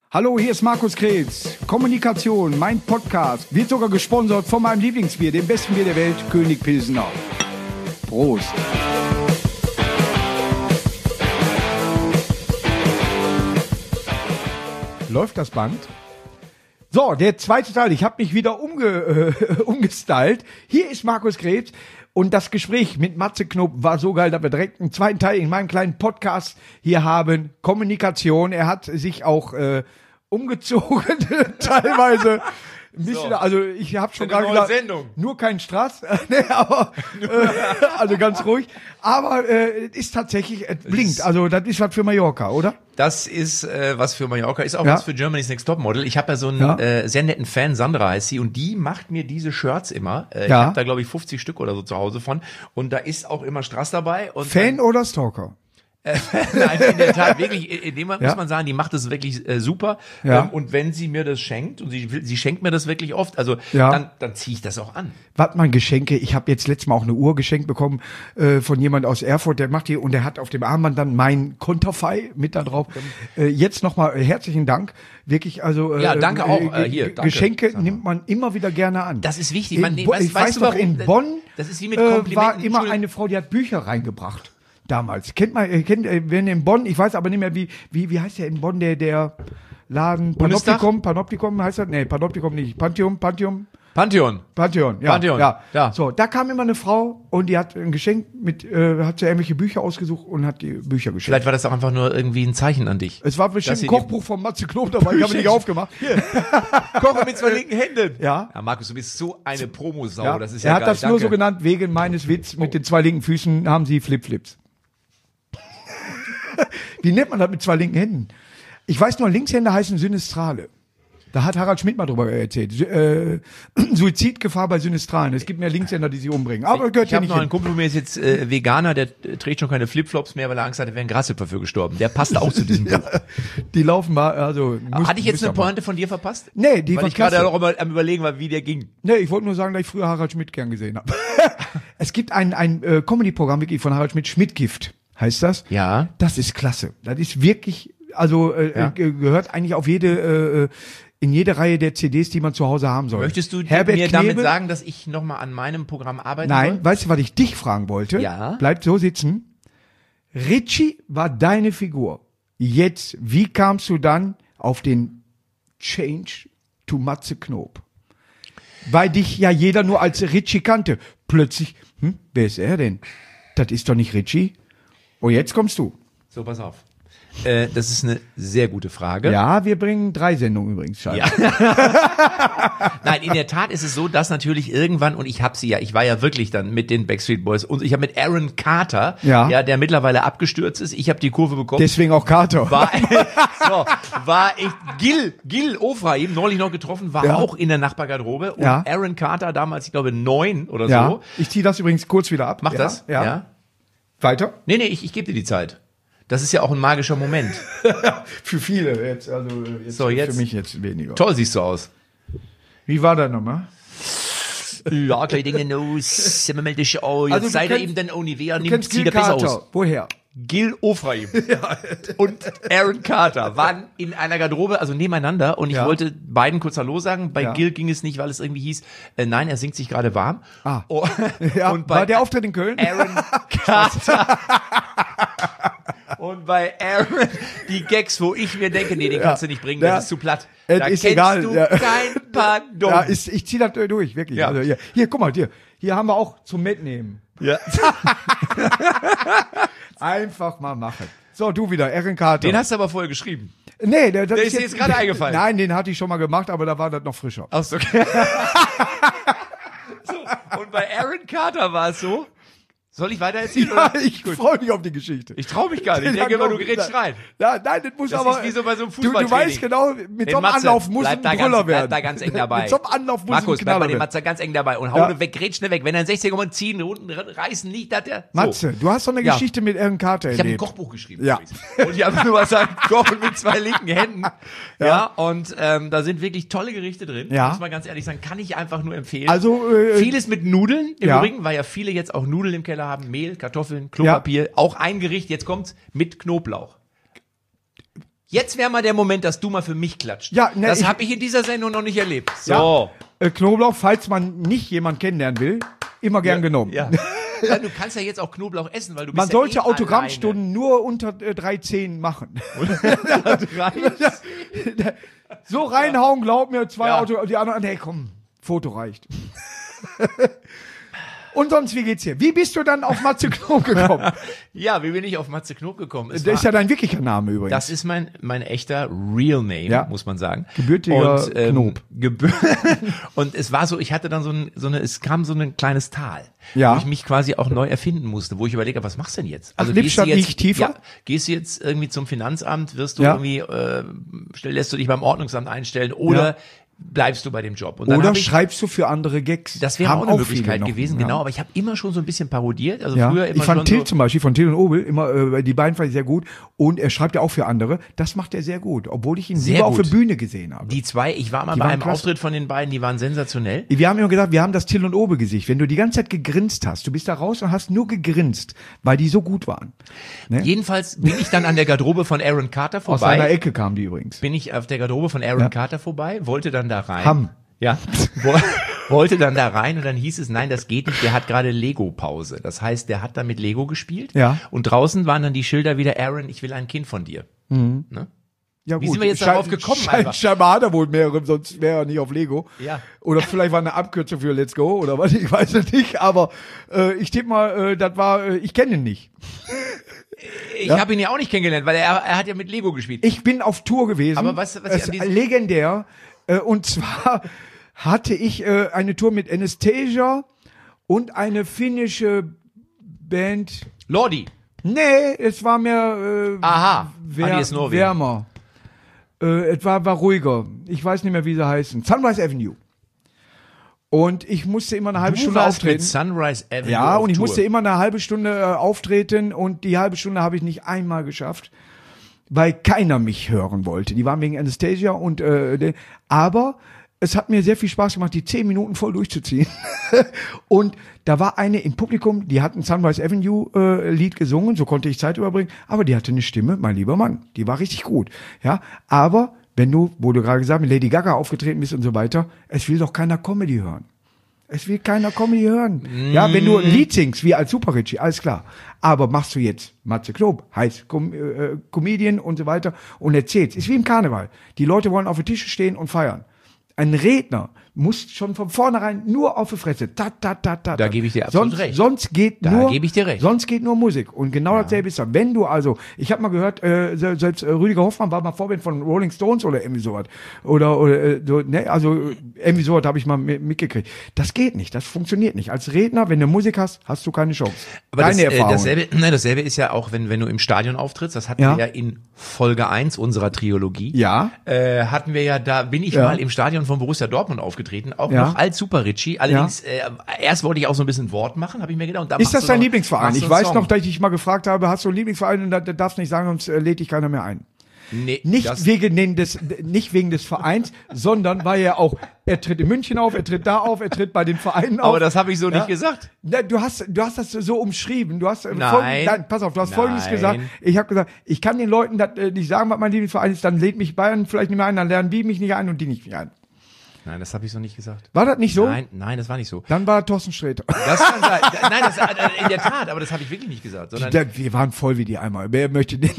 Hallo, hier ist Markus Krebs. Kommunikation, mein Podcast, wird sogar gesponsert von meinem Lieblingsbier, dem besten Bier der Welt, König Pilsener. Prost. Läuft das Band? So, der zweite Teil. Ich habe mich wieder umgestylt. Hier ist Markus Krebs. Und das Gespräch mit Matze Knob war so geil, dass wir direkt einen zweiten Teil in meinem kleinen Podcast hier haben. Kommunikation. Er hat sich auch umgezogen, teilweise. Ein bisschen, so. Also ich habe schon gerade gesagt, Sendung. Nur kein Stress, nee, aber also ganz ruhig. Aber ist tatsächlich, blinkt. Also das ist was für Mallorca, oder? Das ist was für Mallorca, ist auch Ja. was für Germany's Next Topmodel. Ich habe ja so einen sehr netten Fan, Sandra heißt sie, und die macht mir diese Shirts immer. Ich habe da, glaube ich, 50 Stück oder so zu Hause von. Und da ist auch immer Strass dabei. Und Fan oder Stalker? Nein, in der Tat, wirklich, in dem muss man sagen, die macht das wirklich super. Ja. Und wenn sie mir das schenkt, und sie schenkt mir das wirklich oft, also Ja. dann ziehe ich das auch an. Was man Geschenke, ich habe jetzt letztes Mal auch eine Uhr geschenkt bekommen von jemand aus Erfurt, der macht die und der hat auf dem Armband dann mein Konterfei mit da drauf. Jetzt nochmal herzlichen Dank. Wirklich, also Ja, danke auch. Hier, danke. Geschenke nimmt man immer wieder gerne an. Das ist wichtig. Ich weiß du noch, warum? in Bonn Das ist wie mit Komplimenten. war immer Entschuldigung. eine Frau, die hat Bücher reingebracht. Damals. Wenn in Bonn, ich weiß aber nicht mehr, wie heißt der in Bonn, der Laden? Bundestag? Panoptikum heißt das? Nee, Panoptikum nicht. Pantheon, Pantheon. ja. Pantheon, Ja. ja. So, da kam immer eine Frau und die hat ein Geschenk hat sie irgendwelche Bücher ausgesucht und hat die Bücher geschenkt. Vielleicht war das auch einfach nur irgendwie ein Zeichen an dich. Es war bestimmt dass ein sie Kochbuch von Matze Knob dabei, ich habe nicht aufgemacht. Koche mit zwei linken Händen. Ja. Ja, Markus, du bist so eine Promosau. Ja. Das ist ja Er hat geil. das nur Danke. so genannt, wegen meines Witz mit den zwei linken Füßen haben sie Flipflips. Wie nennt man das mit zwei linken Händen? Ich weiß nur, Linkshänder heißen Synestrale. Da hat Harald Schmidt mal drüber erzählt. Suizidgefahr bei Synestralen. Es gibt mehr Linkshänder, die sich umbringen. Aber gehört Ich ja habe nicht noch einen hin. Kumpel von mir, ist jetzt Veganer, der trägt schon keine Flipflops mehr, weil er Angst hat, er wäre ein Grashüpfer für gestorben. Der passt auch zu diesem Buch. Die laufen mal, also... Hatte ich jetzt eine Pointe von dir verpasst? Nee, die Weil war ich gerade klasse. auch immer am Überlegen war, wie der ging. Nee, ich wollte nur sagen, dass ich früher Harald Schmidt gern gesehen habe. Es gibt ein Comedy-Programm wirklich von Harald Schmidt, Schmidtgift heißt das. Ja. Das ist klasse. Das ist wirklich, also gehört eigentlich auf in jede Reihe der CDs, die man zu Hause haben soll. Möchtest du Herbert mir Knebel? damit sagen, dass ich nochmal an meinem Programm arbeiten Nein, soll? weißt du, was ich dich fragen wollte? Ja. Bleib so sitzen. Richie war deine Figur. Jetzt, wie kamst du dann auf den Change to Matze Knob? Weil dich ja jeder nur als Richie kannte. Plötzlich, wer ist er denn? Das ist doch nicht Richie. Oh, jetzt kommst du. So, pass auf. Das ist eine sehr gute Frage. Ja, wir bringen 3 Sendungen übrigens. Ja. Nein, in der Tat ist es so, dass natürlich irgendwann, und ich war ja wirklich dann mit den Backstreet Boys und ich habe mit Aaron Carter, Ja. der mittlerweile abgestürzt ist, ich habe die Kurve bekommen. Deswegen auch Carter. War ich Gil Ofraim neulich noch getroffen, war Ja. auch in der Nachbargarderobe und Ja. Aaron Carter damals, ich glaube 9 oder Ja, so. ich ziehe das übrigens kurz wieder ab. Mach ja, das? Ja. Weiter? Nee, ich gebe dir die Zeit. Das ist ja auch ein magischer Moment. Für viele jetzt, also jetzt, So, jetzt. für mich jetzt weniger. Toll siehst du aus. Wie war das nochmal? Ja, gleich Dinge los, sind wir mal dich aus. Also, Jetzt du seid ihr kennst- eben dann Onivea, Du nimmt, kennst zieht Gil er besser Carter. aus. Woher? Gil Ofraim und Aaron Carter waren in einer Garderobe, also nebeneinander, und ich Ja. wollte beiden kurz Hallo sagen. Bei Ja. Gil ging es nicht, weil es irgendwie hieß, nein, er singt sich gerade warm. Ah. Oh, Ja, und war bei der Auftritt in Köln? Aaron Carter und bei Aaron die Gags, wo ich mir denke, nee, den kannst du nicht bringen, Ja. das ist zu platt. Es Da ist kennst egal, du ja. kein Pardon. Ja, ich ziehe das durch, wirklich. Ja. Also hier, guck mal, hier haben wir auch zum Mitnehmen. Ja. Einfach mal machen. So, du wieder, Aaron Carter. Den hast du aber vorher geschrieben. Nee, der ist dir jetzt gerade eingefallen. Nein, den hatte ich schon mal gemacht, aber da war das noch frischer. Ach so, okay. So, und bei Aaron Carter war es so. Soll ich weiter erzählen? Ja, oder? ich freue mich auf die Geschichte. Ich traue mich gar nicht. Ich denke immer, du gerätst rein. Ja, nein, das muss Das aber. ist wie so bei so einem du Fußballtraining. weißt genau, mit so einem Matze, Anlauf muss ein bleib Brüller bleib werden. da ganz eng dabei. Mit so einem Anlauf muss Markus, ein bleib Knaller bei dem werden. Matze ganz eng dabei und hau Ja. weg, grätsch schnell weg. Wenn er einen 60er und ziehen, unten reißen nicht, dass der. So. Matze, du hast doch eine Ja. Geschichte mit Aaron Carter Ich habe ein erlebt. Kochbuch geschrieben. Ja. übrigens. Und ich habe nur was sagen, kochen mit zwei linken Händen. Ja. Und da sind wirklich tolle Gerichte drin. Ja. Muss man ganz ehrlich sagen, kann ich einfach nur empfehlen. Also, Vieles mit Nudeln im ja. Übrigen, weil ja viele jetzt auch Nudeln im Keller haben. Mehl, Kartoffeln, Klopapier. Auch ein Gericht, jetzt kommt's, mit Knoblauch. Jetzt wäre mal der Moment, dass du mal für mich klatscht. Ja, ne, das habe ich in dieser Sendung noch nicht erlebt. So. Ja, Knoblauch, falls man nicht jemanden kennenlernen will, immer gern genommen. Ja. Ja, du kannst ja jetzt auch Knoblauch essen, weil du bist Man sollte ja Autogrammstunden nur unter 3,10 machen. So reinhauen, glaub mir, 2 Autogramm, die anderen, nee, komm, Foto reicht. Und sonst, wie geht's dir? Wie bist du dann auf Matze Knob gekommen? Ja, wie bin ich auf Matze Knob gekommen? Das ist ja dein wirklicher Name übrigens. Das ist mein echter Real Name, muss man sagen. Gebürtiger Knob. Und es war so, ich hatte dann es kam so ein kleines Tal, wo ich mich quasi auch neu erfinden musste, wo ich überlege, was machst du denn jetzt? Also Lippstadt nicht tiefer? Ja, gehst du jetzt irgendwie zum Finanzamt, wirst du irgendwie, lässt du dich beim Ordnungsamt einstellen oder bleibst du bei dem Job. Und dann oder schreibst du für andere Gags. Das wäre auch eine Möglichkeit gewesen, genau. Aber ich habe immer schon so ein bisschen parodiert. Also früher immer ich fand schon Till zum Beispiel, von Till und Obel, immer die beiden fand ich sehr gut. Und er schreibt ja auch für andere. Das macht er sehr gut, obwohl ich ihn lieber auf der Bühne gesehen habe. Die zwei, ich war mal bei einem Auftritt von den beiden, die waren sensationell. Wir haben immer gesagt, wir haben das Till und Obel Gesicht. Wenn du die ganze Zeit gegrinst hast, du bist da raus und hast nur gegrinst, weil die so gut waren. Ne? Jedenfalls bin ich dann an der Garderobe von Aaron Carter vorbei. Aus seiner Ecke kamen die übrigens. Bin ich auf der Garderobe von Aaron Carter vorbei, wollte dann da rein. Ja, wollte dann da rein und dann hieß es, nein, das geht nicht, der hat gerade Lego-Pause. Das heißt, der hat da mit Lego gespielt und draußen waren dann die Schilder wieder, Aaron, ich will ein Kind von dir. Mhm. Ne? Ja, gut. Wie sind wir jetzt darauf gekommen? Scheinbar hat er wohl mehrere, sonst wäre er nicht auf Lego. Ja. Oder vielleicht war eine Abkürzung für Let's Go oder was, ich weiß es nicht, aber ich tippe mal, das war, ich kenne ihn nicht. Ich habe ihn ja auch nicht kennengelernt, weil er hat ja mit Lego gespielt. Ich bin auf Tour gewesen. Aber was ich legendär. Und zwar hatte ich eine Tour mit Anastasia und eine finnische Band. Lordi. Nee, es war mehr wärmer. Es war ruhiger. Ich weiß nicht mehr, wie sie heißen. Sunrise Avenue. Und ich musste immer eine halbe Stunde auftreten. Mit Sunrise Avenue. Ja, und ich musste immer eine halbe Stunde auftreten und die halbe Stunde habe ich nicht einmal geschafft, weil keiner mich hören wollte. Die waren wegen Anastasia und aber es hat mir sehr viel Spaß gemacht, die 10 Minuten voll durchzuziehen. Und da war eine im Publikum, die hat ein Sunrise Avenue Lied gesungen, so konnte ich Zeit überbringen, aber die hatte eine Stimme, mein lieber Mann, die war richtig gut. Ja, aber wenn du, wo du gerade gesagt hast, mit Lady Gaga aufgetreten bist und so weiter, es will doch keiner Comedy hören. Es will keiner Comedy hören. Ja, wenn du ein Lied singst, wie als Super Richie, alles klar. Aber machst du jetzt Matze Knob, heißt Comedian und so weiter und erzählst. Ist wie im Karneval. Die Leute wollen auf den Tisch stehen und feiern. Ein Redner muss schon von vornherein nur auf die Fresse. Da gebe ich dir absolut recht. Sonst geht nur Musik. Und genau dasselbe ist da. Wenn du also, ich habe mal gehört, selbst Rüdiger Hoffmann war mal Vorbild von Rolling Stones oder irgendwie sowas. Oder so, ne, also irgendwie sowas habe ich mal mitgekriegt. Das geht nicht, das funktioniert nicht. Als Redner, wenn du Musik hast, hast du keine Chance. Aber dasselbe ist ja auch, wenn du im Stadion auftrittst, das hatten wir ja in Folge 1 unserer Trilogie. Ja. Hatten wir ja, da bin ich mal im Stadion von Borussia Dortmund aufgetreten, auch noch als Super Richie. Allerdings, erst wollte ich auch so ein bisschen Wort machen, habe ich mir gedacht. Und da ist das dein Lieblingsverein? Ich weiß noch, dass ich dich mal gefragt habe, hast du einen Lieblingsverein? Und da darfst du nicht sagen, sonst lädt dich keiner mehr ein. Nee, nicht wegen des Vereins, sondern weil er tritt in München auf, er tritt da auf, er tritt bei den Vereinen auf. Aber das habe ich so nicht gesagt. Du hast das so umschrieben. Du hast pass auf, du hast Folgendes gesagt. Ich habe gesagt, ich kann den Leuten das nicht sagen, was mein Lieblingsverein ist, dann lädt mich Bayern vielleicht nicht mehr ein, dann lernen die mich nicht ein und die nicht ein. Nein, das habe ich so nicht gesagt. War das nicht so? Nein, das war nicht so. Dann war Thorsten Sträter. Das kann sein. Nein, in der Tat, aber das habe ich wirklich nicht gesagt. Sondern wir waren voll wie die einmal. Wer möchte Nein,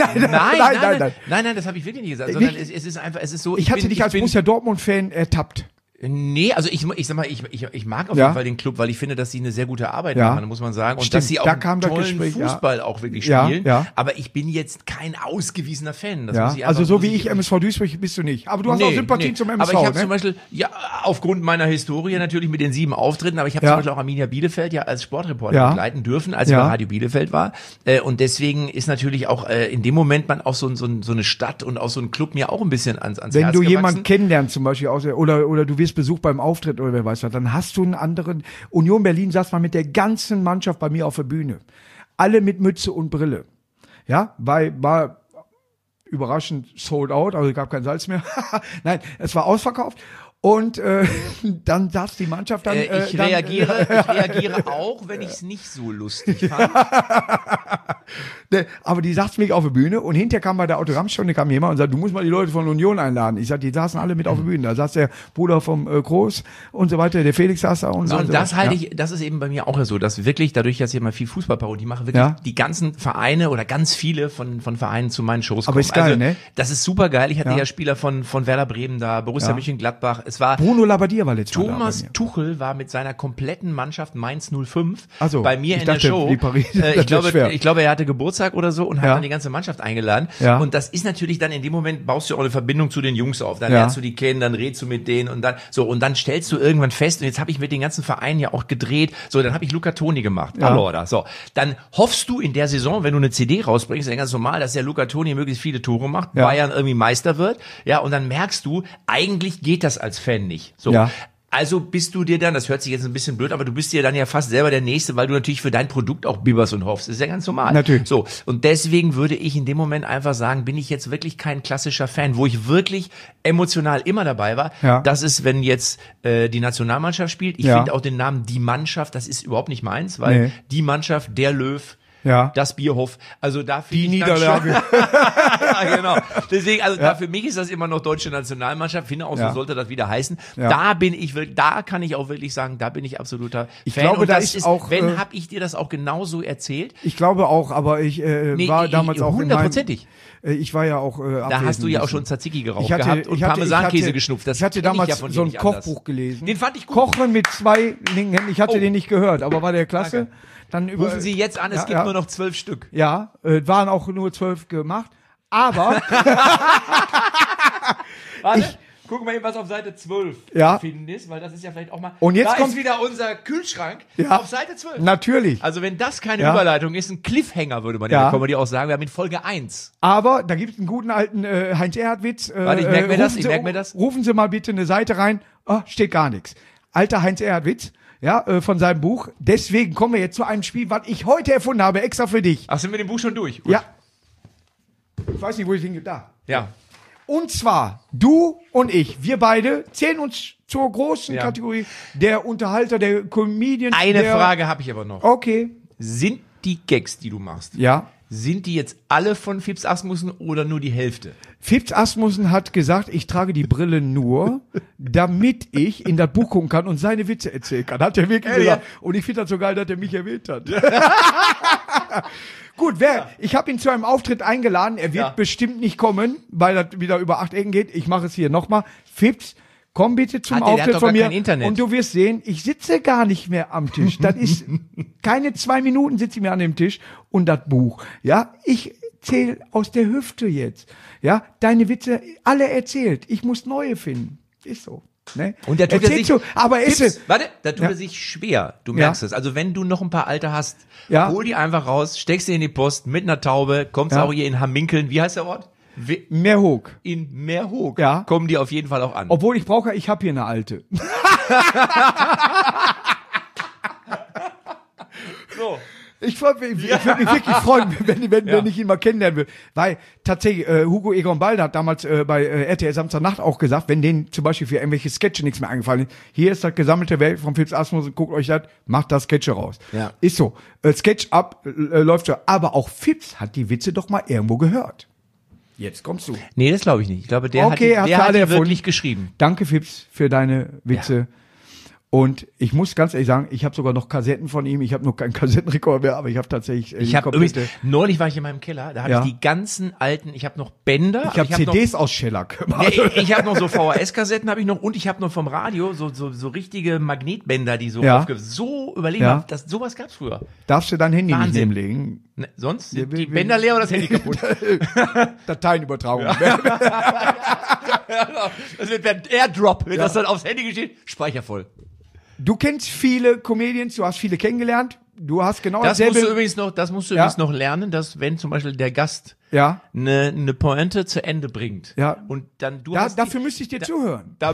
das habe ich wirklich nicht gesagt. Sondern es ist einfach, es ist so. Ich hatte dich als Borussia Dortmund-Fan ertappt. Nee, also ich sag mal, ich mag auf jeden Fall den Club, weil ich finde, dass sie eine sehr gute Arbeit machen, muss man sagen. Und stimmt, dass sie auch tollen Fußball auch wirklich spielen. Ja. Aber ich bin jetzt kein ausgewiesener Fan. Das muss ich also so wie ich MSV Duisburg bist du nicht. Aber du hast auch Sympathien zum MSV. Aber ich habe zum Beispiel, aufgrund meiner Historie natürlich mit den 7 Auftritten, aber ich habe zum Beispiel auch Arminia Bielefeld als Sportreporter begleiten dürfen, als ich bei Radio Bielefeld war. Und deswegen ist natürlich auch in dem Moment man auch so eine Stadt und auch so ein Club mir auch ein bisschen ans Herz gewachsen. Wenn du jemanden kennenlernst zum Beispiel, oder du wirst besucht beim Auftritt oder wer weiß was, dann hast du einen anderen. Union Berlin saß mal mit der ganzen Mannschaft bei mir auf der Bühne. Alle mit Mütze und Brille. Ja, war überraschend sold out, also gab kein Salz mehr. Nein, es war ausverkauft. Und dann saß die Mannschaft dann. Ich reagiere auch, wenn ich es nicht so lustig fand. Aber die saß mich auf der Bühne und hinterher kam bei der Autogrammstunde kam jemand und sagte, du musst mal die Leute von Union einladen. Ich sagte, die saßen alle mit auf der Bühne. Da saß der Bruder vom Groß und so weiter, der Felix saß da und so. Und das halte ich, das ist eben bei mir auch so, dass wirklich dadurch, dass ich immer viel Fußballparodie mache, wirklich die ganzen Vereine oder ganz viele von Vereinen zu meinen Shows kommen. Aber ist geil, also, ne? Das ist super geil. Ich hatte ja Spieler von Werder Bremen da, Borussia Mönchengladbach. Es war Bruno Labbadia war letztes Mal da Thomas bei mir. Tuchel war mit seiner kompletten Mannschaft Mainz 05 so, bei mir ich in dachte, der Show. die Paris, Ich glaube, er hatte Geburtstag oder so und hat dann die ganze Mannschaft eingeladen. Ja. Und das ist natürlich dann in dem Moment, baust du auch eine Verbindung zu den Jungs auf. Dann lernst du die kennen, dann redst du mit denen und dann so. Und dann stellst du irgendwann fest, und jetzt habe ich mit den ganzen Vereinen ja auch gedreht, so, dann habe ich Luca Toni gemacht. Allora, so. Dann hoffst du in der Saison, wenn du eine CD rausbringst, ist ja ganz normal, dass der Luca Toni möglichst viele Tore macht, Bayern irgendwie Meister wird. Ja, und dann merkst du, eigentlich geht das als Fan nicht. So. Ja. Also bist du dir dann, das hört sich jetzt ein bisschen blöd, aber du bist dir dann ja fast selber der Nächste, weil du natürlich für dein Produkt auch bibberst und hoffst. Das ist ja ganz normal. Natürlich. So. Und deswegen würde ich in dem Moment einfach sagen, bin ich jetzt wirklich kein klassischer Fan, wo ich wirklich emotional immer dabei war. Ja. Das ist, wenn jetzt die Nationalmannschaft spielt. Ich finde auch den Namen Die Mannschaft, das ist überhaupt nicht meins, weil die Mannschaft, der Löw, das Bierhof, also da die Niederlage. Ja, genau. Deswegen, also da für mich ist das immer noch deutsche Nationalmannschaft, finde auch, so sollte das wieder heißen. Da bin ich wirklich, da kann ich auch wirklich sagen, da bin ich absoluter ich Fan. glaube, und da das ist auch, wenn, hab ich dir das auch genauso erzählt? Ich glaube auch, aber ich war damals auch hundertprozentig. Ich war ja auch da hast du ja auch schon Tzatziki geraucht ich hatte, gehabt und Parmesankäse geschnupft. Das ich hatte damals ja von so ein dir nicht anders. Kochbuch gelesen. Den fand ich gut. Kochen mit 2 linken Händen. Ich hatte den nicht gehört, aber war der klasse. Danke. Dann Rufen Sie jetzt an, es gibt nur noch 12 Stück. Ja, waren auch nur 12 gemacht. Aber Warte, guck mal eben, was auf Seite 12 findest, weil das ist ja vielleicht auch mal. Und jetzt da kommt ist wieder unser Kühlschrank auf Seite 12. Natürlich. Also wenn das keine Überleitung ist, ein Cliffhanger, würde man in der Comedy auch sagen. Wir haben in Folge 1. Aber da gibt es einen guten alten Heinz-Erhardt-Witz. Warte, ich merke mir das. Rufen Sie mal bitte eine Seite rein. Oh, steht gar nichts. Alter Heinz-Erhardt-Witz. Ja, von seinem Buch. Deswegen kommen wir jetzt zu einem Spiel, was ich heute erfunden habe, extra für dich. Ach, sind wir mit dem Buch schon durch? Gut. Ja. Ich weiß nicht, wo ich hingehe. Da. Ja. Und zwar, du und ich, wir beide zählen uns zur großen Kategorie der Unterhalter, der Comedian. Eine Frage habe ich aber noch. Okay. Sind die Gags, die du machst, sind die jetzt alle von Fips Asmussen oder nur die Hälfte? Fips Asmussen hat gesagt, ich trage die Brille nur, damit ich in das Buch gucken kann und seine Witze erzählen kann. Hat er wirklich gesagt. Und ich finde das so geil, dass er mich erwähnt hat. Gut, ich habe ihn zu einem Auftritt eingeladen. Er wird bestimmt nicht kommen, weil das wieder über 8 Ecken geht. Ich mache es hier nochmal. Fips, komm bitte zum Auftritt von mir. Und du wirst sehen, ich sitze gar nicht mehr am Tisch. Das ist keine 2 Minuten sitze ich mir an dem Tisch und das Buch. Ja, ich zähle aus der Hüfte jetzt. Ja, deine Witze alle erzählt. Ich muss neue finden. Ist so. Ne? Und da tut er sich, aber da tut er sich schwer. Du merkst es. Also wenn du noch ein paar alte hast, hol die einfach raus, steckst sie in die Post mit einer Taube, kommst auch hier in Hamminkeln. Wie heißt der Ort? Meerhoek. In Meerhoek kommen die auf jeden Fall auch an. Obwohl ich habe hier eine alte. So. Ich würde mich wirklich freuen, wenn ich ihn mal kennenlernen will. Weil tatsächlich, Hugo Egon Balder hat damals bei RTL Samstagnacht auch gesagt, wenn denen zum Beispiel für irgendwelche Sketche nichts mehr eingefallen ist, hier ist das gesammelte Werk von Fips Asmussen, guckt euch das, macht da Sketche raus. Ja. Ist so. Sketch-Up läuft so. Aber auch Fips hat die Witze doch mal irgendwo gehört. Jetzt kommst du. Nee, das glaube ich nicht. Ich glaube, der hat die wirklich geschrieben. Danke, Fips, für deine Witze. Ja. Und ich muss ganz ehrlich sagen, ich habe sogar noch Kassetten von ihm. Ich habe noch keinen Kassettenrekorder mehr, aber ich habe tatsächlich neulich war ich in meinem Keller, da hatte ich die ganzen alten, ich habe noch Bänder. Ich habe CDs aus Shellac gemacht. Ich habe noch so VHS-Kassetten habe ich noch und ich habe noch vom Radio so richtige Magnetbänder, die so so überlegen haben. Sowas gab's früher. Darfst du dein Handy nicht nebenlegen? Ne, sonst sind die Bänder leer oder das Handy kaputt? Dateienübertragung. Das wird ein Airdrop, wenn das dann aufs Handy geschieht, Speicher voll. Du kennst viele Comedians, du hast viele kennengelernt, du hast genau das musst du übrigens noch lernen, dass wenn zum Beispiel der Gast eine Pointe zu Ende bringt und dann dafür müsste ich dir zuhören. Dass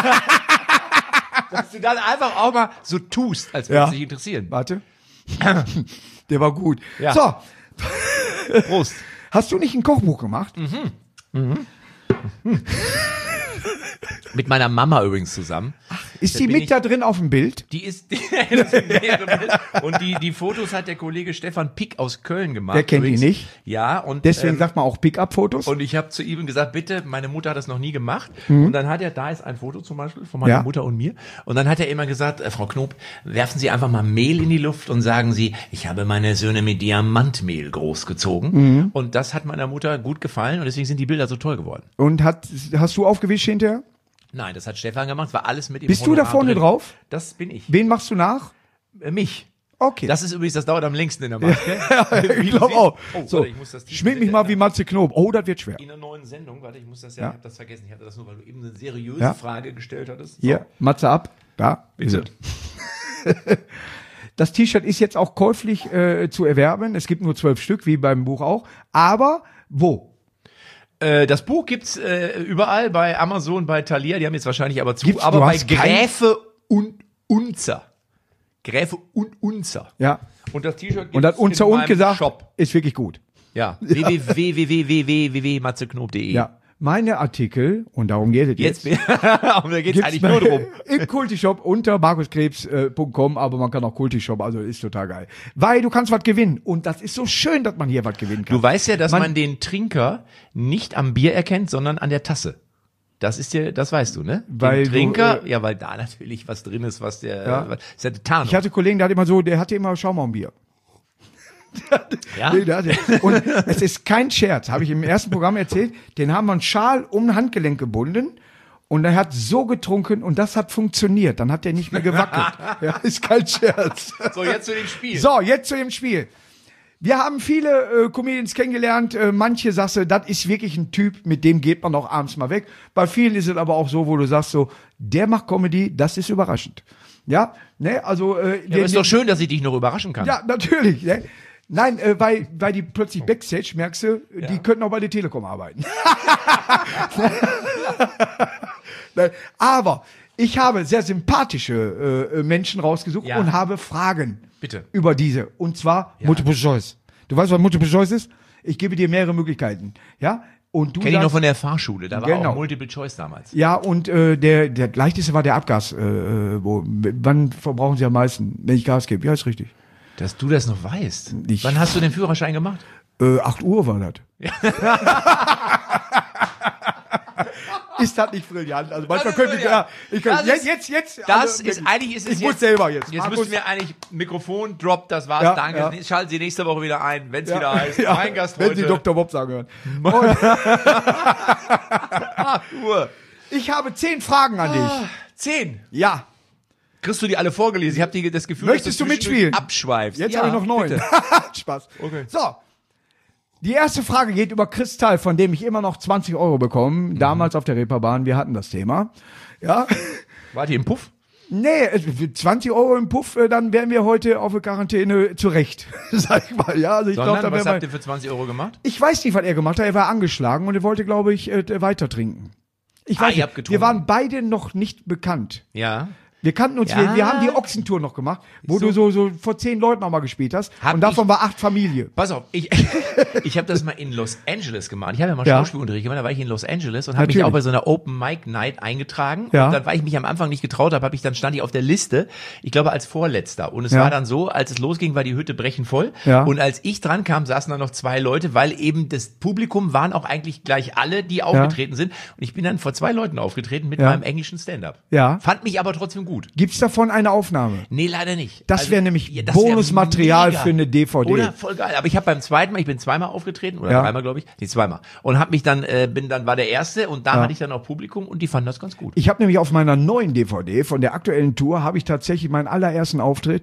du dann einfach auch mal so tust, als würde es dich interessieren. Warte. Der war gut. Ja. So. Prost. Hast du nicht ein Kochbuch gemacht? Mit meiner Mama übrigens zusammen. Ach, Ist die mit da drin auf dem Bild? Die ist, das sind mehrere Bilder. Und die Fotos hat der Kollege Stefan Pick aus Köln gemacht. Der kennt die nicht. Ja, und deswegen sagt man auch Pick-up-Fotos. Und ich habe zu ihm gesagt, bitte, meine Mutter hat das noch nie gemacht. Und dann hat er, da ist ein Foto zum Beispiel von meiner Mutter und mir. Und dann hat er immer gesagt, Frau Knob, werfen Sie einfach mal Mehl in die Luft und sagen Sie, ich habe meine Söhne mit Diamantmehl großgezogen. Und das hat meiner Mutter gut gefallen und deswegen sind die Bilder so toll geworden. Und hast du aufgewischt hinterher? Nein, das hat Stefan gemacht, war alles mit ihm. Bist du da vorne drauf? Das bin ich. Wen machst du nach? Mich. Okay. Das ist übrigens, das dauert am längsten in der Maske. Ich glaube auch. Oh, so, warte, ich muss das schmink mich mal wie Matze Knob. Oh, das wird schwer. In einer neuen Sendung, warte, ich muss das ich habe das vergessen. Ich hatte das nur, weil du eben eine seriöse Frage gestellt hattest. So. Hier, Matze ab. Da, bitte. Das T-Shirt ist jetzt auch käuflich zu erwerben. Es gibt nur 12 Stück, wie beim Buch auch. Aber wo? Das Buch gibt's überall, bei Amazon, bei Thalia, die haben jetzt wahrscheinlich aber zu, Gibt's, aber bei hast Gräfe und Unzer. Gräfe und Unzer. Ja. Und das T-Shirt gibt's und hat Unzer und gesagt, Shop. Ist wirklich gut. Ja. www.matzeknob.de. Ja. Meine Artikel, und darum geht es jetzt. Aber da geht's eigentlich nur drum. Im Kultishop unter markuskrebs.com, aber man kann auch Kultishop, also ist total geil. Weil du kannst was gewinnen. Und das ist so schön, dass man hier was gewinnen kann. Du weißt ja, dass man den Trinker nicht am Bier erkennt, sondern an der Tasse. Das ist dir, das weißt du, ne? Weil den Trinker, weil da natürlich was drin ist, was der, ist ja die Tarnung. Ich hatte einen Kollegen, der hatte immer Schaumbaumbier. Ja? Und es ist kein Scherz, habe ich im ersten Programm erzählt, den haben wir einen Schal um ein Handgelenk gebunden und er hat so getrunken und das hat funktioniert, dann hat er nicht mehr gewackelt. Ja, ist kein Scherz. So, jetzt zu dem Spiel. So, jetzt zu dem Spiel. Wir haben viele Comedians kennengelernt, manche sagst du, das ist wirklich ein Typ, mit dem geht man auch abends mal weg. Bei vielen ist es aber auch so, wo du sagst so, der macht Comedy, das ist überraschend. Ja, ne, also aber ist doch schön, dass ich dich noch überraschen kann. Ja, natürlich, ne? Nein, weil die plötzlich Backstage, merkst du, die könnten auch bei der Telekom arbeiten. Aber ich habe sehr sympathische Menschen rausgesucht und habe Fragen über diese. Und zwar Multiple Choice. Du weißt, was Multiple Choice ist? Ich gebe dir mehrere Möglichkeiten. Ja? Und du kenn ich noch von der Fahrschule, da war auch Multiple Choice damals. Ja, und der leichteste war der Abgas. Wann verbrauchen sie am meisten, wenn ich Gas gebe? Ja, ist richtig. Dass du das noch weißt. Wann hast du den Führerschein gemacht? 8 Uhr war das. Ja. Ist das nicht brillant? Also manchmal könnte ich jetzt. Das also, ist eigentlich ist es ich muss selber jetzt. Jetzt müssen wir eigentlich Mikrofon drop, das war's. Ja, danke. Ja. Schalten Sie nächste Woche wieder ein, wenn es wieder heißt. Mein Gast heute. Wenn Sie Dr. Bob sagen hören. 8 Uhr. Ich habe 10 Fragen an dich. 10? Ja. Kriegst du die alle vorgelesen? Ich habe das Gefühl, möchtest dass du mitspielen? Abschweifst. Jetzt habe ich noch 9. Spaß. Okay. So. Die erste Frage geht über Kristall, von dem ich immer noch 20 € bekomme. Damals auf der Reeperbahn. Wir hatten das Thema. Ja. War die im Puff? Nee, 20 € im Puff, dann wären wir heute auf der Quarantäne zurecht. Sag ich mal. Ja, also ich glaube, was habt ihr für 20 € gemacht? Ich weiß nicht, was er gemacht hat. Er war angeschlagen und er wollte, glaube ich, weiter trinken. Ich weiß nicht. Wir waren beide noch nicht bekannt. Ja. Wir kannten uns, wir haben die Ochsentour noch gemacht, wo du so vor 10 Leuten noch mal gespielt hast. Und davon war 8 Familie. Pass auf, ich habe das mal in Los Angeles gemacht. Ich habe ja mal Schauspielunterricht gemacht, da war ich in Los Angeles und habe mich auch bei so einer Open Mic Night eingetragen. Ja. Und dann, weil ich mich am Anfang nicht getraut habe, stand ich auf der Liste, ich glaube als Vorletzter. Und es war dann so, als es losging, war die Hütte brechend voll. Ja. Und als ich dran kam, saßen da noch 2 Leute, weil eben das Publikum waren auch eigentlich gleich alle, die aufgetreten sind. Und ich bin dann vor 2 Leuten aufgetreten mit meinem englischen Stand-up. Ja. Fand mich aber trotzdem gut. Gibt's davon eine Aufnahme? Nee, leider nicht. Das wäre nämlich Bonusmaterial für eine DVD. Oder? Voll geil. Aber ich habe ich bin zweimal aufgetreten, oder 3-mal, glaube ich. Nee, 2-mal. Und habe mich dann, war der Erste und da hatte ich dann auch Publikum und die fanden das ganz gut. Ich habe nämlich auf meiner neuen DVD von der aktuellen Tour habe ich tatsächlich meinen allerersten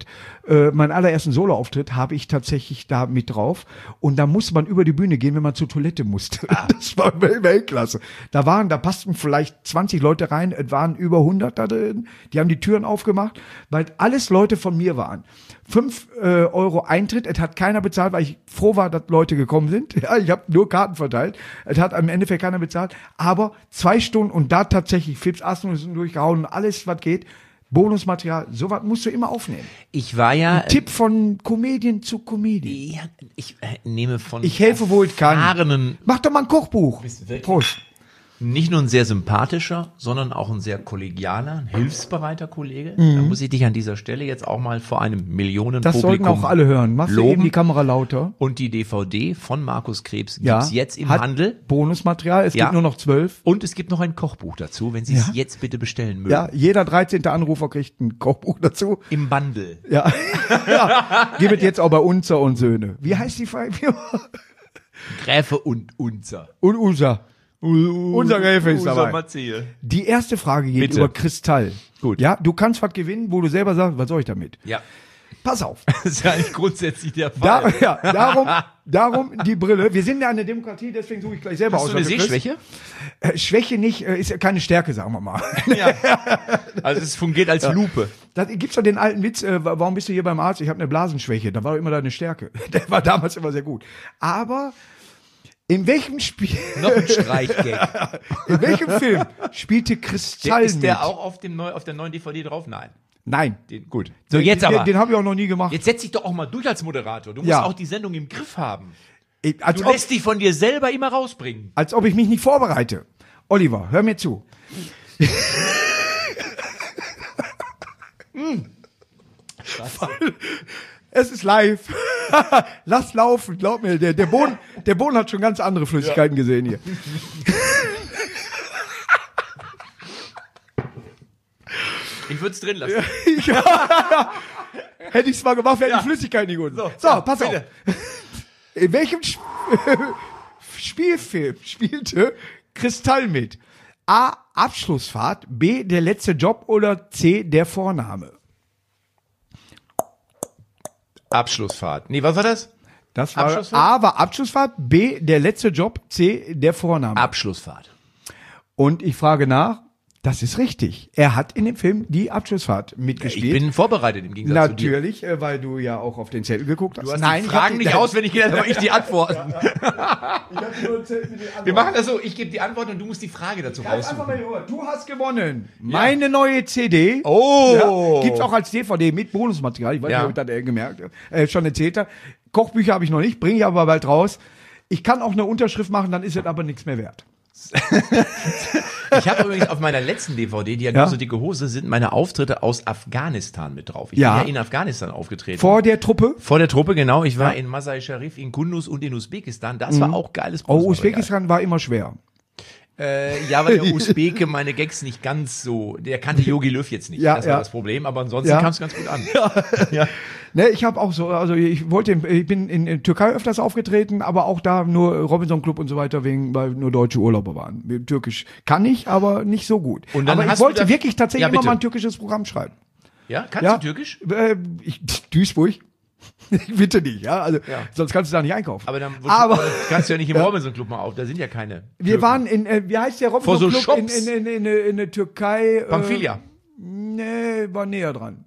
Solo-Auftritt habe ich tatsächlich da mit drauf. Und da musste man über die Bühne gehen, wenn man zur Toilette musste. Das war Weltklasse. Da passten vielleicht 20 Leute rein, es waren über 100 da drin. Die haben die Türen aufgemacht, weil alles Leute von mir waren. 5 € Eintritt, es hat keiner bezahlt, weil ich froh war, dass Leute gekommen sind. Ja, ich habe nur Karten verteilt. Es hat am Endeffekt keiner bezahlt. Aber 2 Stunden und da tatsächlich Fips Assen sind durchgehauen und alles, was geht. Bonusmaterial, sowas musst du immer aufnehmen. Ich war ja... Ein Tipp von Comedian zu Comedian. Ja, ich nehme von... Ich helfe, wo ich kann. Mach doch mal ein Kochbuch. Prost. Nicht nur ein sehr sympathischer, sondern auch ein sehr kollegialer, ein hilfsbereiter Kollege. Da muss ich dich an dieser Stelle jetzt auch mal vor einem Millionenpublikum Das sollten auch alle hören. Machst du loben. eben die Kamera lauter? Und die DVD von Markus Krebs Ja. gibt's jetzt im Hat Handel. Bonusmaterial, es gibt nur noch 12. Und es gibt noch ein Kochbuch dazu, wenn Sie es jetzt bitte bestellen mögen. Ja, jeder 13. Anrufer kriegt ein Kochbuch dazu. Im Bundle. Ja, ja. Gibt es jetzt auch bei Unzer und Söhne. Wie heißt die Firma? Gräfe und Unser. Und Unser. Unser Gräfe ist dabei. Matzehe. Die erste Frage geht Bitte. über Kristall. Gut. Ja, du kannst was gewinnen, wo du selber sagst, was soll ich damit? Ja. Pass auf. Das ist ja eigentlich grundsätzlich der Fall. Darum die Brille. Wir sind ja eine Demokratie, deswegen suche ich gleich selber Hast aus. du eine was du kriegst. Sehschwäche? Schwäche nicht, ist ja keine Stärke, sagen wir mal. Ja. Also es fungiert als Lupe. Da gibt's doch den alten Witz, warum bist du hier beim Arzt? Ich habe eine Blasenschwäche. Da war doch immer deine Stärke. Der war damals immer sehr gut. Aber in welchem Spiel, Noch ein Streichgag. in welchem Film spielte Kristall Ist der mit? auch auf der neuen DVD drauf? Nein. Nein. Gut. So, jetzt aber. Den habe ich auch noch nie gemacht. Jetzt setz dich doch auch mal durch als Moderator. Du musst Ja. auch die Sendung im Griff haben. Als Du ob, lässt dich von dir selber immer rausbringen. als ob ich mich nicht vorbereite. Oliver, hör mir zu. Es ist live. Lass laufen, glaub mir. Der Boden hat schon ganz andere Flüssigkeiten gesehen hier. Ich würde es drin lassen. Hätte ich es mal gemacht, wären die Flüssigkeiten nicht gut. So, pass bitte. auf. In welchem Spielfilm spielte Kristall mit? A. Abschlussfahrt, B. Der letzte Job oder C. Der Vorname? Abschlussfahrt. Nee, was war das? Das war Abschlussfahrt? A war Abschlussfahrt, B. Der letzte Job, C. Der Vorname. Abschlussfahrt. Und ich frage nach, das ist richtig. Er hat in dem Film die Abschlussfahrt Ich mitgespielt. bin vorbereitet im Gegensatz zu dir. Natürlich, weil du ja auch auf den Zettel geguckt hast. Du hast Nein, die ich hab Fragen nicht auswendig gelernt, aber ich die Antworten. Wir machen das so, ich gebe die Antwort und du musst die Frage dazu Einfach raussuchen. mal hier, du hast gewonnen. Meine neue CD. Oh! Ja, gibt's auch als DVD mit Bonusmaterial. Ich weiß Ja. nicht, ob ich das gemerkt schon erzählt habe. Kochbücher habe ich noch nicht, bringe ich aber bald raus. Ich kann auch eine Unterschrift machen, dann ist es aber nichts mehr wert. Ich habe übrigens auf meiner letzten DVD, die ja nur so dicke Hose, sind meine Auftritte aus Afghanistan mit drauf. Ich bin ja in Afghanistan aufgetreten. Vor der Truppe? Vor der Truppe, genau. Ich war in Masai Sharif, in Kunduz und in Usbekistan. Das war auch geiles Oh, Bonusmaterial. Usbekistan war immer schwer. Ja, weil der Usbeke meine Gags nicht ganz so, der kannte Jogi Löw jetzt nicht. Ja, das war ja. das Problem, aber ansonsten Ja. kam es ganz gut an. Ja. Ne, ich habe auch so, also ich bin in Türkei öfters aufgetreten, aber auch da nur Robinson Club und so weiter, weil nur deutsche Urlauber waren. Türkisch kann ich, aber nicht so gut. Und dann aber ich hast du wollte da- wirklich tatsächlich Ja, immer bitte. mal ein türkisches Programm schreiben. Ja, kannst Ja. du Türkisch? Duisburg. Bitte nicht, ja. Also, Ja. sonst kannst du da nicht einkaufen. Aber dann Aber kannst du ja nicht im Robinson Club mal auf, da sind ja keine. wir Türken. waren in, wie heißt der Robinson Vor so Club Shops. in der Türkei? Pamphylia. Nee, war näher dran.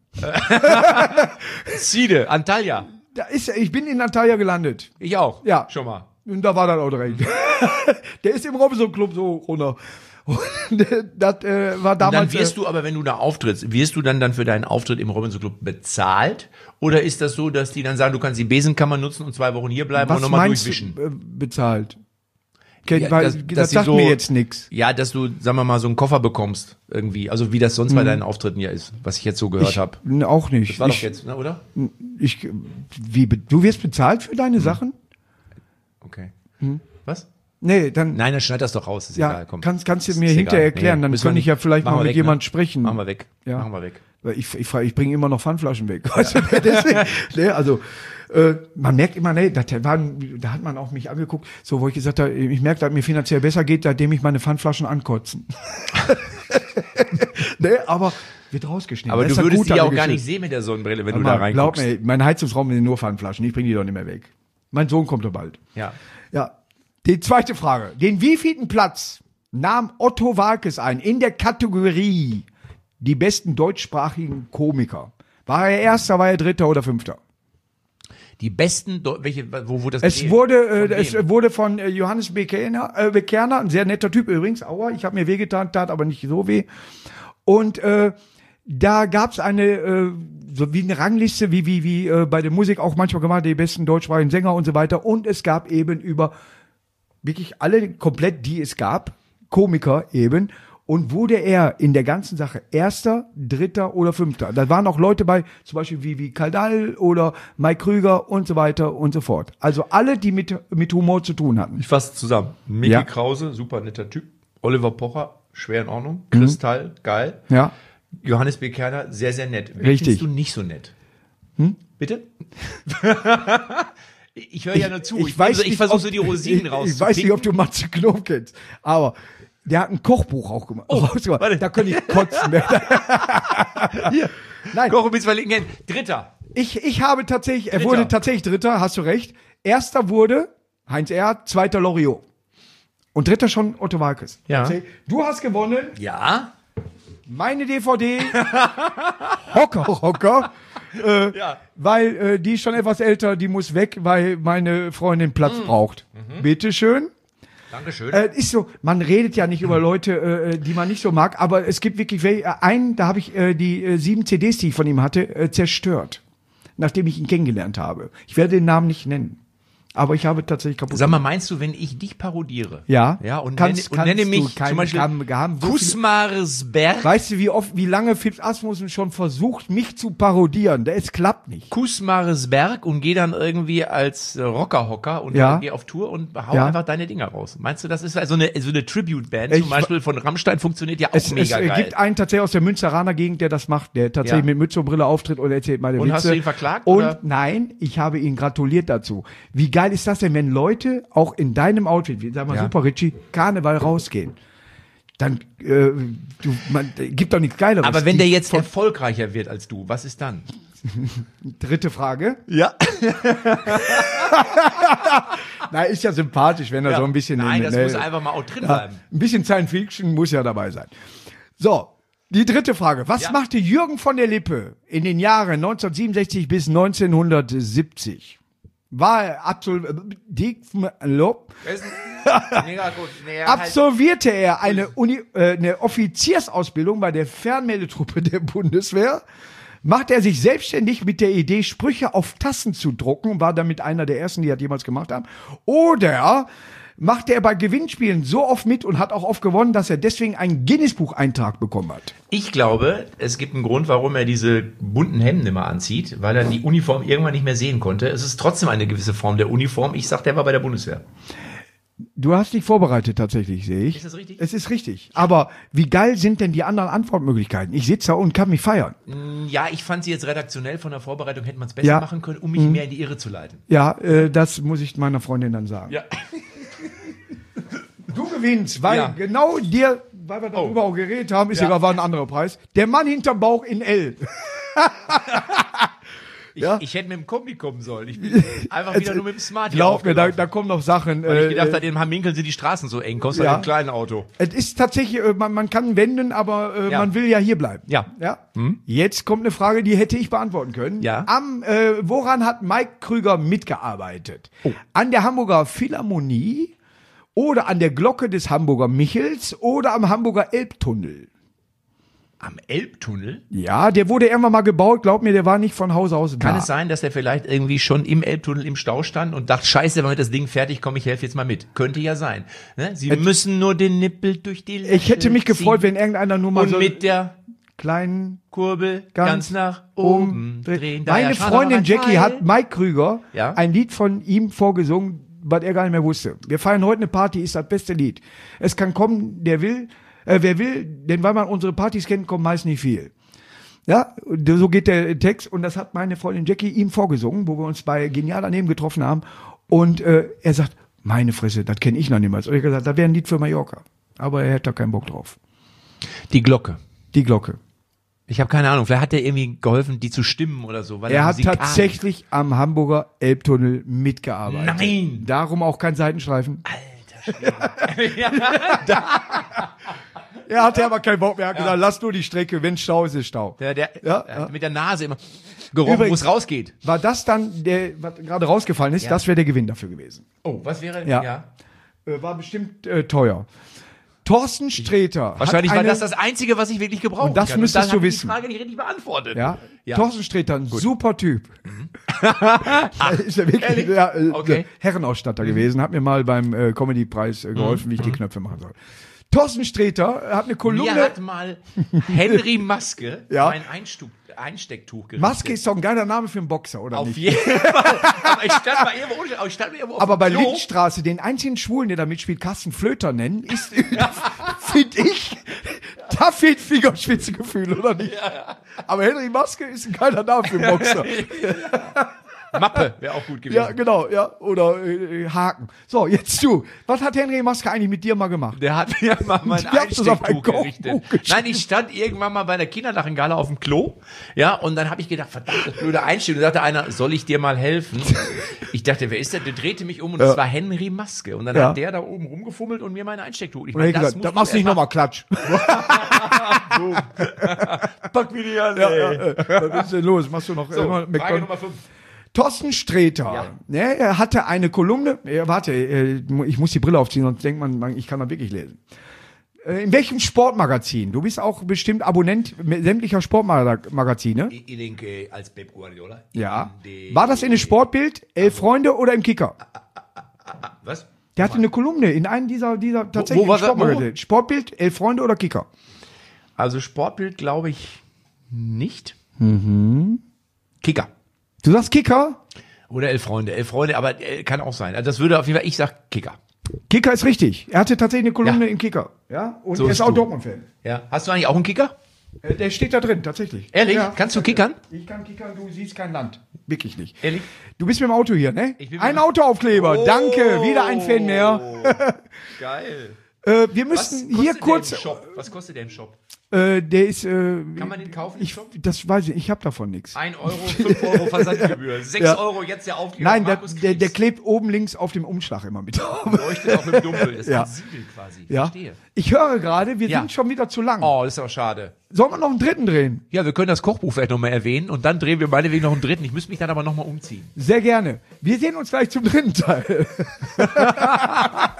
Side, Antalya. Ich bin in Antalya gelandet. Ich auch. Ja. Schon mal. Und da war dann auch direkt. Der ist im Robinson Club so runter. Und das war Und damals. dann wirst du aber, wenn du da auftrittst, wirst du dann für deinen Auftritt im Robinson Club bezahlt? Oder ist das so, dass die dann sagen, du kannst die Besenkammer nutzen und 2 Wochen hier bleiben und was nochmal meinst durchwischen? du, bezahlt? Ja, Weil, dass das sie sagt so- mir jetzt nix. Ja, dass du, sagen wir mal, so einen Koffer bekommst irgendwie. Also wie das sonst bei deinen Auftritten ja ist, was ich jetzt so gehört habe. Auch nicht. Das war doch jetzt, ne, oder? Du wirst bezahlt für deine Sachen? Okay. Was? Nee, dann. Nein, dann schneid das doch raus. Ist Ja, egal, komm. kannst du Ist mir egal. hinterher erklären, dann müssen wir kann ich nicht. ja vielleicht Machen mal wir mit weg, jemand ne? sprechen. Machen wir weg. Ja. Machen wir weg. Weil ich bringe immer noch Pfandflaschen weg. Weißt du? Deswegen, ne, also man merkt immer, ne, da hat man auch mich angeguckt, so wo ich gesagt habe, ich merke, dass mir finanziell besser geht, seitdem ich meine Pfandflaschen ankotzen. Ne, aber wird rausgeschnitten. Aber Das du ist würdest gut die an auch der gar Geschichte. nicht sehen mit der Sonnenbrille, wenn du Aber da glaub reinguckst. mir, mein Heizungsraum sind nur Pfandflaschen, ich bringe die doch nicht mehr weg. Mein Sohn kommt doch bald. Ja. Ja. Die zweite Frage. Den wievielten Platz nahm Otto Waalkes ein in der Kategorie die besten deutschsprachigen Komiker? War er Erster, war er Dritter oder Fünfter? Die besten, wo wurde das Es gewählt? wurde, Von es wem? wurde von Johannes Bekerner, ein sehr netter Typ übrigens. Aua, ich habe mir wehgetan, tat aber nicht so weh. Und da gab's eine, so wie eine Rangliste, wie bei der Musik auch manchmal gemacht, die besten deutschsprachigen Sänger und so weiter. Und es gab eben über wirklich alle komplett, die es gab, Komiker eben. Und wurde er in der ganzen Sache Erster, Dritter oder Fünfter? Da waren auch Leute bei, zum Beispiel wie Kaldal oder Mike Krüger und so weiter und so fort. Also alle, die mit Humor zu tun hatten. Ich fasse zusammen. Micky Krause, super netter Typ. Oliver Pocher, schwer in Ordnung. Kristall, geil. Ja. Johannes B. Kerner, sehr, sehr nett. Wen Richtig. findest du nicht so nett? Bitte? Ich höre ja nur zu. Ich versuche so die Rosinen rauszupicken. Ich weiß nicht, ob du Matze Knob kennst, aber der hat ein Kochbuch auch gemacht. Warte. Da könnte ich kotzen. Hier. Nein. Koch bis verlinken. Dritter. Ich habe tatsächlich, er wurde tatsächlich Dritter, hast du recht. Erster wurde Heinz Erhardt, zweiter Loriot. Und dritter schon Otto Walkes. Ja. Du hast gewonnen. Ja. Meine DVD. Hocker. Weil die ist schon etwas älter, die muss weg, weil meine Freundin Platz braucht. Bitteschön. Dankeschön. Ist so, man redet ja nicht über Leute, die man nicht so mag, aber es gibt wirklich einen, da habe ich die 7 CDs, die ich von ihm hatte, zerstört, nachdem ich ihn kennengelernt habe. Ich werde den Namen nicht nennen. Aber ich habe tatsächlich kaputt. Sag mal, meinst du, wenn ich dich parodiere? Ja. Ja, und Kannst nenne mich du zum Beispiel Kusmarsberg. Weißt du, wie lange Fips Asmussen schon versucht, mich zu parodieren? Es klappt nicht. Kusmarsberg und geh dann irgendwie als Rockerhocker und geh auf Tour und hau einfach deine Dinger raus. Meinst du, das ist also eine Tribute-Band zum Beispiel von Rammstein funktioniert ja auch mega geil. Es gibt einen tatsächlich aus der Münsteraner Gegend, der das macht, der tatsächlich mit Mütze und Brille auftritt und erzählt meine Witze. Und hast du ihn verklagt? Und oder? Nein, ich habe ihn gratuliert dazu. Wie geil ist das denn, wenn Leute auch in deinem Outfit, wie sag mal Super Richie, Karneval rausgehen? Dann gibt doch nichts Geileres. Aber wenn der jetzt erfolgreicher wird als du, was ist dann? Dritte Frage. Ja. Na, ist ja sympathisch, wenn er so ein bisschen... Nein, das muss einfach mal auch drin bleiben. Ein bisschen Science Fiction muss ja dabei sein. So, die dritte Frage. Was machte Jürgen von der Lippe in den Jahren 1967 bis 1970? Absolvierte er eine Offiziersausbildung bei der Fernmeldetruppe der Bundeswehr, machte er sich selbstständig mit der Idee, Sprüche auf Tassen zu drucken, war damit einer der ersten, die das jemals gemacht haben, oder machte er bei Gewinnspielen so oft mit und hat auch oft gewonnen, dass er deswegen einen Guinness-Buch-Eintrag bekommen hat. Ich glaube, es gibt einen Grund, warum er diese bunten Hemden immer anzieht, weil er die Uniform irgendwann nicht mehr sehen konnte. Es ist trotzdem eine gewisse Form der Uniform. Ich sag, der war bei der Bundeswehr. Du hast dich vorbereitet tatsächlich, sehe ich. Ist das richtig? Es ist richtig. Aber wie geil sind denn die anderen Antwortmöglichkeiten? Ich sitze da und kann mich feiern. Ja, ich fand sie jetzt redaktionell von der Vorbereitung, hätte man es besser machen können, um mich mehr in die Irre zu leiten. Ja, das muss ich meiner Freundin dann sagen. Ja. Du gewinnst, weil genau dir, weil wir darüber auch geredet haben, ist egal, war ein anderer Preis. Der Mann hinterm Bauch in L. Ich hätte mit dem Kombi kommen sollen. Ich bin einfach wieder nur mit dem Smart hier Glaub mir, da kommen noch Sachen. Weil ich gedacht habe, in Hamminkeln sind die Straßen so eng, kommst du mit einem kleinen Auto. Es ist tatsächlich, man kann wenden, aber man will ja hier bleiben. Ja. Jetzt kommt eine Frage, die hätte ich beantworten können. Ja. Woran hat Mike Krüger mitgearbeitet? An der Hamburger Philharmonie oder an der Glocke des Hamburger Michels oder am Hamburger Elbtunnel? Am Elbtunnel? Ja, der wurde irgendwann mal gebaut. Glaub mir, der war nicht von Haus aus da. Kann es sein, dass der vielleicht irgendwie schon im Elbtunnel im Stau stand und dachte, scheiße, wenn das Ding fertig kommt, ich helfe jetzt mal mit. Könnte ja sein. Ne? Sie müssen nur den Nippel durch die Lasche Ich hätte mich gefreut, wenn irgendeiner nur mal und so mit der kleinen Kurbel ganz nach oben drehen. Meine Freundin Jackie hat Mike Krüger ein Lied von ihm vorgesungen, was er gar nicht mehr wusste. Wir feiern heute eine Party, ist das beste Lied. Es kann kommen, wer will, denn weil man unsere Partys kennt, kommt meist nicht viel. Ja, so geht der Text und das hat meine Freundin Jackie ihm vorgesungen, wo wir uns bei Genial daneben getroffen haben und er sagt, meine Fresse, das kenne ich noch niemals. Und ich habe gesagt, das wäre ein Lied für Mallorca. Aber er hätte da keinen Bock drauf. Die Glocke. Die Glocke. Ich habe keine Ahnung, vielleicht hat er irgendwie geholfen, die zu stimmen oder so. Weil er hat tatsächlich am Hamburger Elbtunnel mitgearbeitet. Nein! Darum auch kein Seitenstreifen. Alter Schwede. Er hatte aber keinen Bock mehr. Er hat gesagt, lass nur die Strecke, wenn Stau ist, ist Stau. Der hat mit der Nase immer gerochen, wo es rausgeht. War das dann, was gerade rausgefallen ist, das wäre der Gewinn dafür gewesen. Oh, was wäre? Ja. War bestimmt teuer. Thorsten Sträter. Wahrscheinlich war das Einzige, was ich wirklich gebraucht habe. Und das müsstest du wissen. Ich die Frage nicht richtig beantwortet. Ja. Thorsten Sträter, ein super Typ. Ist ja wirklich Herrenausstatter gewesen. Hat mir mal beim Comedy-Preis geholfen, wie ich die Knöpfe machen soll. Thorsten Sträter hat eine Kolumne. Mir hat mal Henry Maske Ja. mein Einstecktuch gerichtet. Maske ist doch ein geiler Name für einen Boxer, oder Auf nicht? jeden Fall. Aber ich stand mal irgendwo auf Aber dem bei Klo. Lindstraße, den einzigen Schwulen, der da mitspielt, Carsten Flöter nennen, ist, finde ich, da fehlt Fingerspitzengefühl, oder nicht? Aber Henry Maske ist ein geiler Name für einen Boxer. Mappe wäre auch gut gewesen. Ja, genau, ja. Oder Haken. So, jetzt du. Was hat Henry Maske eigentlich mit dir mal gemacht? Der hat mir mal mein Die haben das auf ein Einstecktuch gerichtet. Kochbuch geschrieben. Nein, ich stand irgendwann mal bei einer Kindernachengala auf dem Klo. Ja, und dann habe ich gedacht, verdammt, das blöde Einstieg. Und da sagte einer, soll ich dir mal helfen? Ich dachte, wer ist der? Der drehte mich um und das war Henry Maske. Und dann hat der da oben rumgefummelt und mir mein Einstecktuch. Ich Und dann hab ich gesagt, da machst du nicht nochmal Klatsch. Pack mich nicht an, Was ist denn los? Machst du noch So, immer Frage Nummer 5. Thorsten Sträter, ne, er hatte eine Kolumne, ich muss die Brille aufziehen, sonst denkt man, ich kann da wirklich lesen. In welchem Sportmagazin? Du bist auch bestimmt Abonnent sämtlicher Sportmagazine. Ich denke, als Pep Guardiola. Ja. War das in der Sportbild, Elf Freunde oder im Kicker? Was? Der hatte eine Kolumne in einem dieser tatsächlich Wo war das? Sportmagazine. Sportbild, Elf Freunde oder Kicker? Also Sportbild glaube ich nicht. Kicker. Du sagst Kicker? Oder Elf Freunde, aber kann auch sein. Also das würde auf jeden Fall, ich sag Kicker. Kicker ist richtig. Er hatte tatsächlich eine Kolumne im Kicker. Ja? Und So er ist bist auch du. Dortmund-Fan. Ja. Hast du eigentlich auch einen Kicker? Der steht da drin, tatsächlich. Ehrlich? Ja. Kannst du kickern? Ich kann kickern, du siehst kein Land. Wirklich nicht. Ehrlich? Du bist mit dem Auto hier, ne? Ich bin Ein mit dem- Autoaufkleber, Oh. danke. Wieder ein Fan mehr. Geil. Wir müssen hier kurz... Was kostet der im Shop? Der ist... Kann man den kaufen im Shop? Das weiß ich habe davon nichts. 1 Euro, 5 Euro Versandgebühr. 6 Ja. Euro jetzt der Aufkleber. Nein, Markus der Krebs. klebt oben links auf dem Umschlag immer mit drauf. leuchtet auch im Dunkeln. Das ist Ja. ein Siegel quasi. Ja. Verstehe. Ich höre gerade, wir Ja. sind schon wieder zu lang. Oh, das ist aber schade. Sollen wir noch einen dritten drehen? Ja, wir können das Kochbuch vielleicht nochmal erwähnen und dann drehen wir meinetwegen noch einen dritten. Ich müsste mich dann aber nochmal umziehen. Sehr gerne. Wir sehen uns gleich zum dritten Teil.